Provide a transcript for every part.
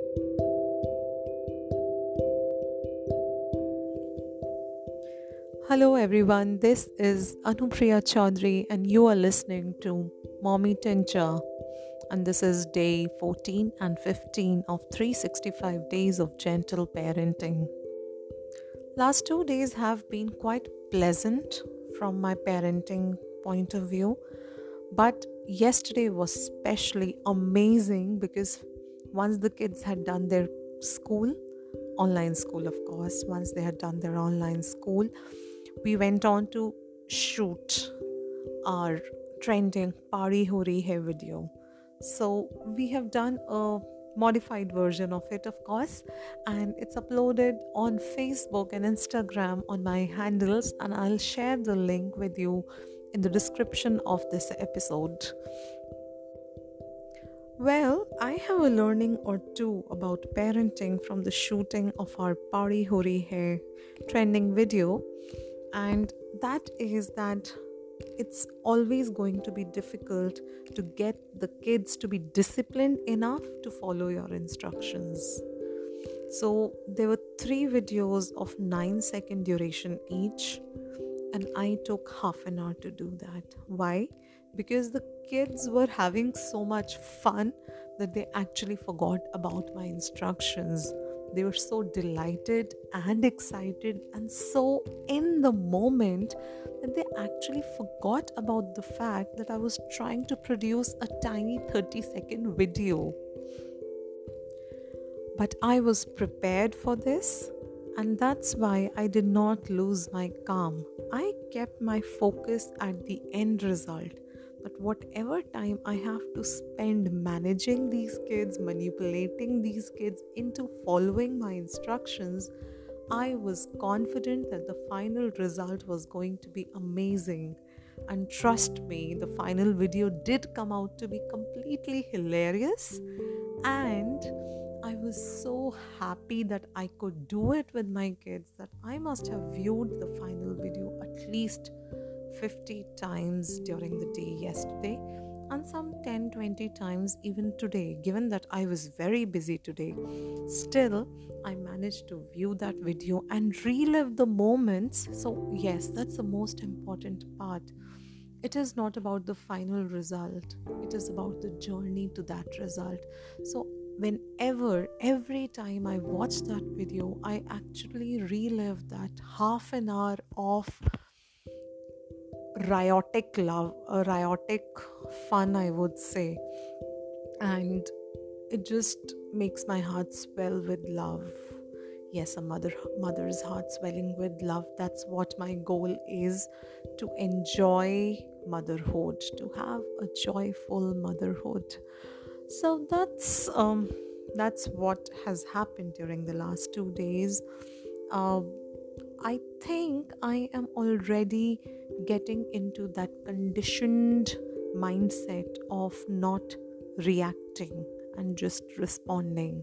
Hello everyone, this is Anupriya Chaudhary and you are listening to Mommy Tincture, and this is day 14 and 15 of 365 days of gentle parenting. Last 2 days have been quite pleasant from my parenting point of view, but yesterday was especially amazing because once the kids had done their school, online school of course, once they had done their online school, we went on to shoot our trending Pari Hori Hai video. So we have done a modified version of it, of course, and it's uploaded on Facebook and Instagram on my handles, and I'll share the link with you in the description of this episode. Well, I have a learning or two about parenting from the shooting of our Pari Hori Hai trending video, and that is that it's always going to be difficult to get the kids to be disciplined enough to follow your instructions. So there were 3 videos of 9-second duration each, and I took half an hour to do that. Why? Because the kids were having so much fun that they actually forgot about my instructions. They were so delighted and excited and so in the moment that they actually forgot about the fact that I was trying to produce a tiny 30-second video. But I was prepared for this, and that's why I did not lose my calm. I kept my focus at the end result. That whatever time I have to spend managing these kids, manipulating these kids into following my instructions, I was confident that the final result was going to be amazing. And trust me, the final video did come out to be completely hilarious. And I was so happy that I could do it with my kids that I must have viewed the final video at least 50 times during the day yesterday, and some 10-20 times even today. Given that I was very busy today, still I managed to view that video and relive the moments. So yes, that's the most important part. It is not about the final result, it is about the journey to that result. So every time I watch that video, I actually relive that half an hour of riotic love, a riotic fun, I would say. And it just makes my heart swell with love. Yes, a mother's heart swelling with love. That's what my goal is, to enjoy motherhood, to have a joyful motherhood. So that's what has happened during the last 2 days. Uh, I think I am already getting into that conditioned mindset of not reacting and just responding.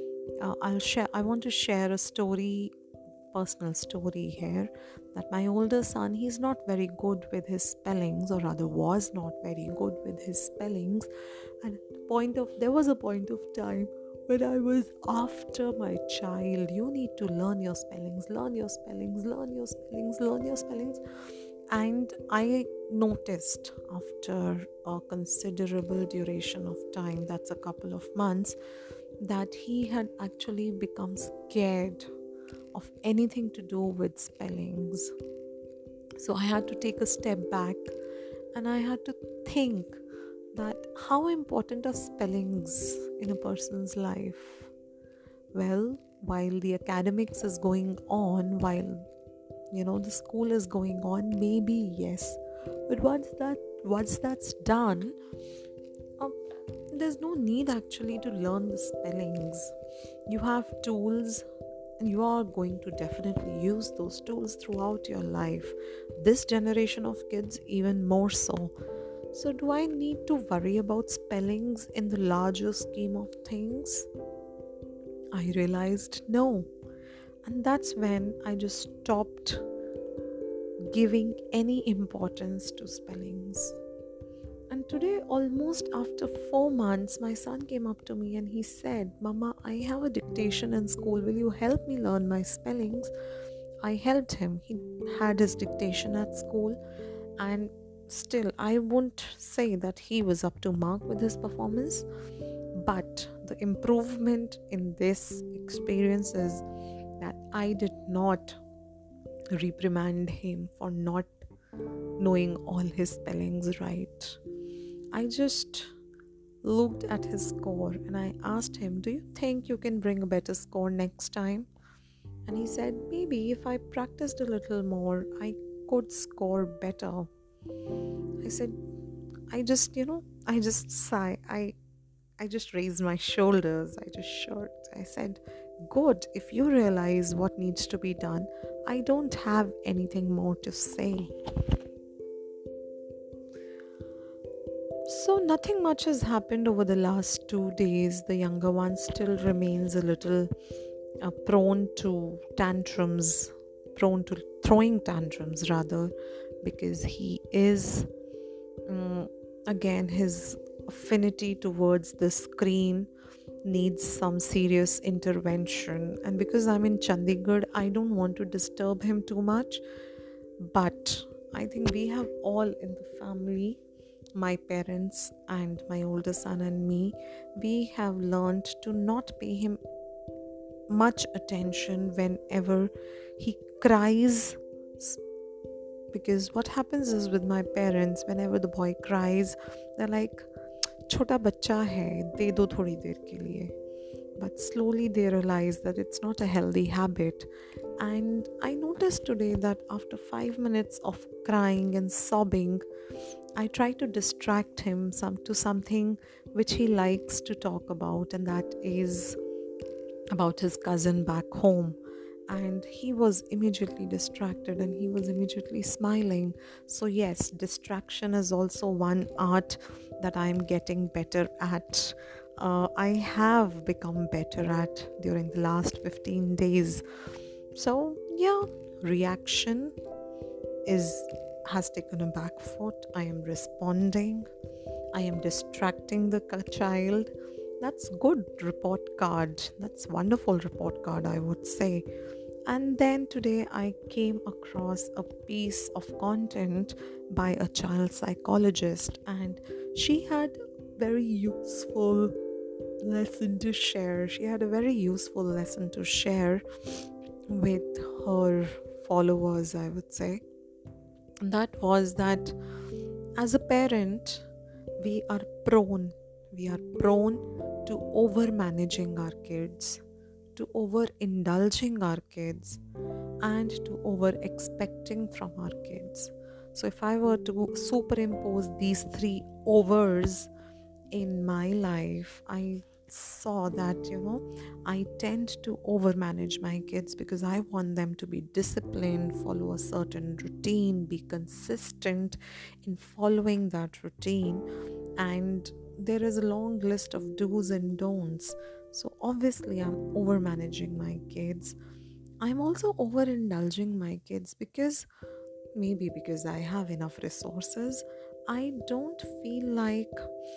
I want to share a story, personal story here, that my older son, he's not very good with his spellings, or rather was not very good with his spellings. And there was a point of time when I was after my child, you need to learn your spellings, learn your spellings, learn your spellings, learn your spellings. And I noticed after a considerable duration of time, that's a couple of months, that he had actually become scared of anything to do with spellings. So I had to take a step back and I had to think that how important are spellings in a person's life. Well, while the academics is going on, while the school is going on, maybe yes, but once that's done, there's no need actually to learn the spellings. You have tools, and you are going to definitely use those tools throughout your life. This generation of kids even more so. So do I need to worry about spellings in the larger scheme of things? I realized no. And that's when I just stopped giving any importance to spellings. And today, almost after 4 months, my son came up to me and he said, Mama, I have a dictation in school. Will you help me learn my spellings? I helped him. He had his dictation at school, and still, I won't say that he was up to mark with his performance, but the improvement in this experience is that I did not reprimand him for not knowing all his spellings right. I just looked at his score and I asked him, Do you think you can bring a better score next time? And he said, Maybe if I practiced a little more, I could score better. I said, I just sigh. I just raised my shoulders. I just shrugged. I said, Good, if you realize what needs to be done, I don't have anything more to say. So, nothing much has happened over the last 2 days. The younger one still remains a little prone to tantrums, prone to throwing tantrums rather, because he is, again, his affinity towards the screen needs some serious intervention. And because I'm in Chandigarh, I don't want to disturb him too much. But I think we have all in the family, my parents and my older son and me, we have learned to not pay him much attention whenever he cries. Because what happens is with my parents, whenever the boy cries, they're like, Chota bacha hai, de do thodi der ke liye. But slowly they realize that it's not a healthy habit. And I noticed today that after 5 minutes of crying and sobbing, I try to distract him to something which he likes to talk about, and that is about his cousin back home. And he was immediately distracted and he was immediately smiling. So yes, distraction is also one art that I'm getting better at. I have become better at during the last 15 days. So yeah, reaction has taken a back foot. I am responding. I am distracting the child. That's good report card. That's wonderful report card, I would say. And then today I came across a piece of content by a child psychologist, and she had very useful lesson to share. She had a very useful lesson to share with her followers, I would say. And that was that as a parent, we are prone to over managing our kids, to over indulging our kids, and to over expecting from our kids. So if I were to superimpose these three overs in my life, I saw that I tend to over manage my kids because I want them to be disciplined, follow a certain routine, be consistent in following that routine, and there is a long list of do's and don'ts. So obviously I'm over managing my kids. I'm also over indulging my kids because maybe because I have enough resources, I don't feel like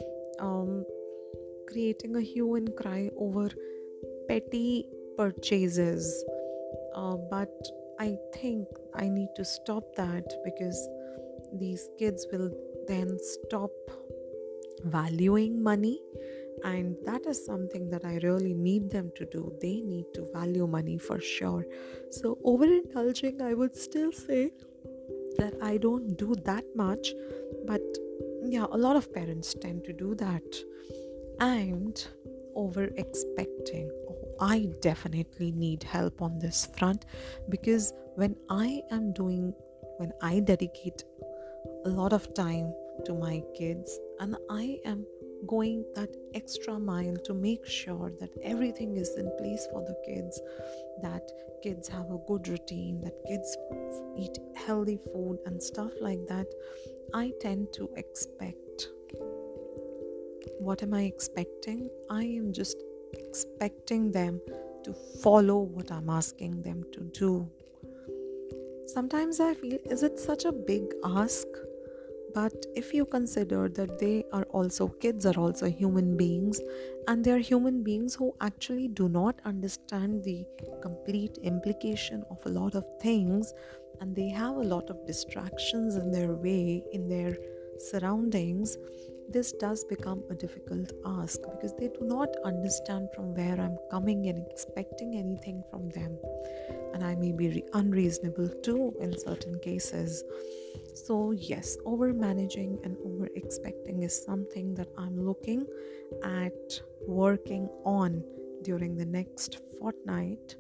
creating a hue and cry over petty purchases. But I think I need to stop that because these kids will then stop valuing money, and that is something that I really need them to do. They need to value money for sure. So overindulging, I would still say that I don't do that much, but yeah, a lot of parents tend to do that. And over expecting, I definitely need help on this front, because when I dedicate a lot of time to my kids and I am going that extra mile to make sure that everything is in place for the kids, that kids have a good routine, that kids eat healthy food and stuff like that, I tend to expect. What am I expecting? I am just expecting them to follow what I'm asking them to do. Sometimes I feel, is it such a big ask But if you consider that kids are also human beings, and they are human beings who actually do not understand the complete implication of a lot of things, and they have a lot of distractions in their way, in their surroundings, this does become a difficult ask because they do not understand from where I'm coming and expecting anything from them. And I may be unreasonable too in certain cases. So, yes, over managing and over expecting is something that I'm looking at working on during the next fortnight.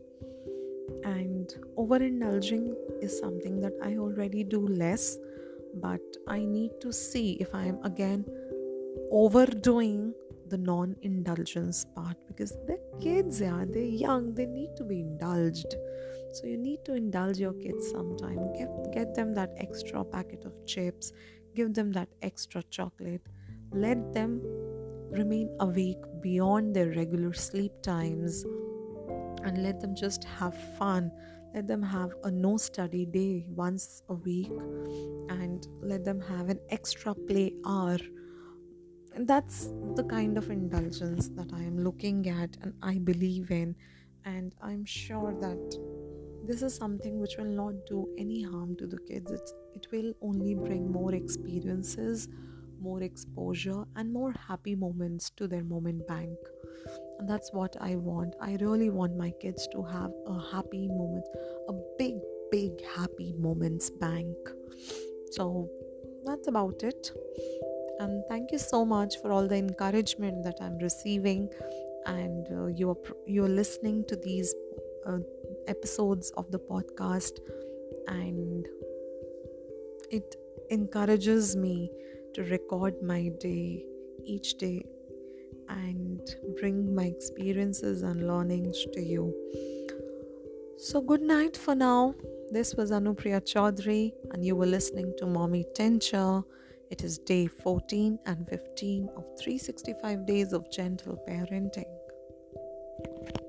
And overindulging is something that I already do less, but I need to see if I am again overdoing the non-indulgence part, because they're kids, yeah, they're young, they need to be indulged. So you need to indulge your kids sometime. Get them that extra packet of chips, give them that extra chocolate, let them remain awake beyond their regular sleep times, and let them just have fun. Let them have a no study day once a week, and let them have an extra play hour. And that's the kind of indulgence that I am looking at and I believe in. And I'm sure that this is something which will not do any harm to the kids. It will only bring more experiences, more exposure, and more happy moments to their moment bank. And that's what I want. I really want my kids to have a happy moment, a big, big happy moments bank. So that's about it. And thank you so much for all the encouragement that I'm receiving. And you're listening to these episodes of the podcast, and it encourages me to record my day each day and bring my experiences and learnings to you. So good night for now. This was Anupriya Chaudhary, and you were listening to Mommy Tincture. It is day 14 and 15 of 365 days of gentle parenting.